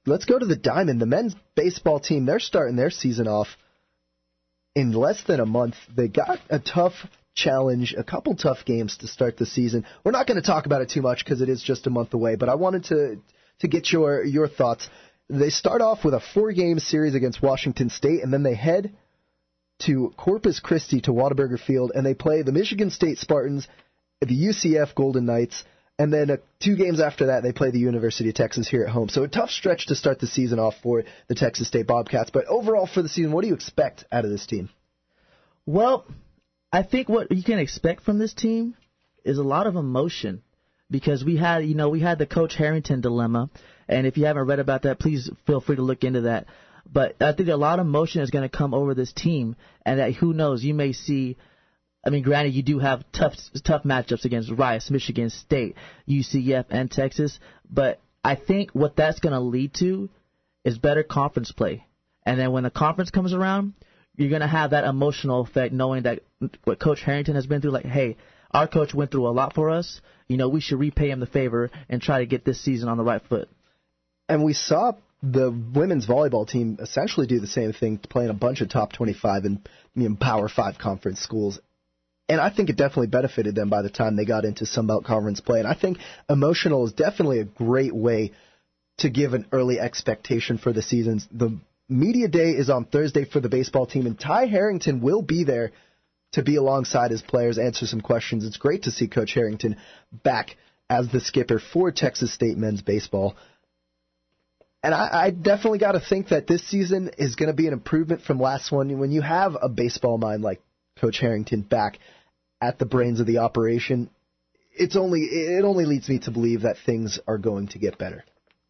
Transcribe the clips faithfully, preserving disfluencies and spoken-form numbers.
let's go to the Diamond. The men's baseball team, they're starting their season off in less than a month. They got a tough challenge, a couple tough games to start the season. We're not going to talk about it too much because it is just a month away, but I wanted to to get your your thoughts. They start off with a four-game series against Washington State, and then they head to Corpus Christi to Whataburger Field, and they play the Michigan State Spartans, the U C F Golden Knights, and then uh, two games after that, they play the University of Texas here at home. So a tough stretch to start the season off for the Texas State Bobcats. But overall for the season, what do you expect out of this team? Well, I think what you can expect from this team is a lot of emotion, because we had, you know, we had the Coach Harrington dilemma, and if you haven't read about that, please feel free to look into that. But I think a lot of emotion is going to come over this team, and that who knows, you may see. I mean, granted, you do have tough tough matchups against Rice, Michigan State, U C F, and Texas, but I think what that's going to lead to is better conference play. And then when the conference comes around, you're going to have that emotional effect knowing that what Coach Harrington has been through, like, hey, our coach went through a lot for us. You know, we should repay him the favor and try to get this season on the right foot. And we saw the women's volleyball team essentially do the same thing, playing a bunch of top twenty-five and you know, Power five conference schools. And I think it definitely benefited them by the time they got into Sunbelt Conference play. And I think emotional is definitely a great way to give an early expectation for the seasons. The media day is on Thursday for the baseball team, and Ty Harrington will be there to be alongside his players, answer some questions. It's great to see Coach Harrington back as the skipper for Texas State men's baseball. And I, I definitely got to think that this season is going to be an improvement from last one. When you have a baseball mind like Coach Harrington back at the brains of the operation, it's only it only leads me to believe that things are going to get better.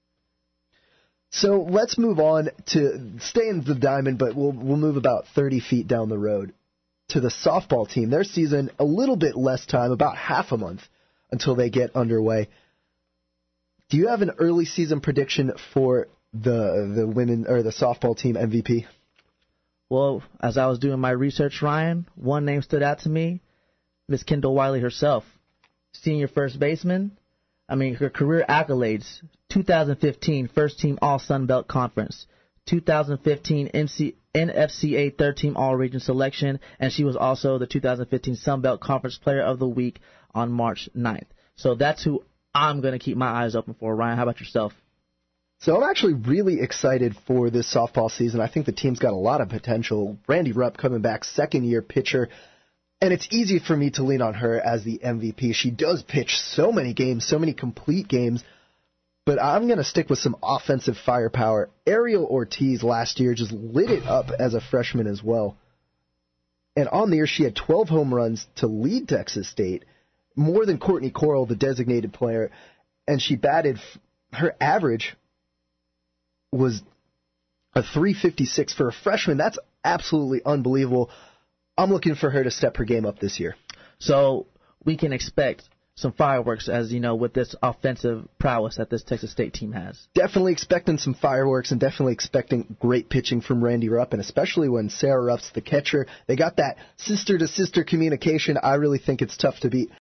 So let's move on to stay in the Diamond, but we'll we'll move about thirty feet down the road to the softball team. Their season, a little bit less time, about half a month until they get underway. Do you have an early season prediction for the the women or the softball team M V P? Well, as I was doing my research, Ryan, one name stood out to me, Miss Kendall Wiley herself, senior first baseman. I mean, her career accolades, two thousand fifteen First Team All-Sun Belt Conference, two thousand fifteen N F C A Third Team All-Region Selection, and she was also the two thousand fifteen Sun Belt Conference Player of the Week on March ninth. So that's who I'm going to keep my eyes open for. Ryan, how about yourself? So I'm actually really excited for this softball season. I think the team's got a lot of potential. Brandy Rupp coming back, second-year pitcher. And it's easy for me to lean on her as the M V P. She does pitch so many games, so many complete games. But I'm going to stick with some offensive firepower. Ariel Ortiz last year just lit it up as a freshman as well. And on the year, she had twelve home runs to lead Texas State, more than Courtney Coral, the designated player. And she batted, her average was a three fifty-six for a freshman. That's absolutely unbelievable. I'm looking for her to step her game up this year. So we can expect some fireworks, as you know, with this offensive prowess that this Texas State team has. Definitely expecting some fireworks and definitely expecting great pitching from Randy Rupp, and especially when Sarah Rupp's the catcher. They got that sister-to-sister communication. I really think it's tough to beat.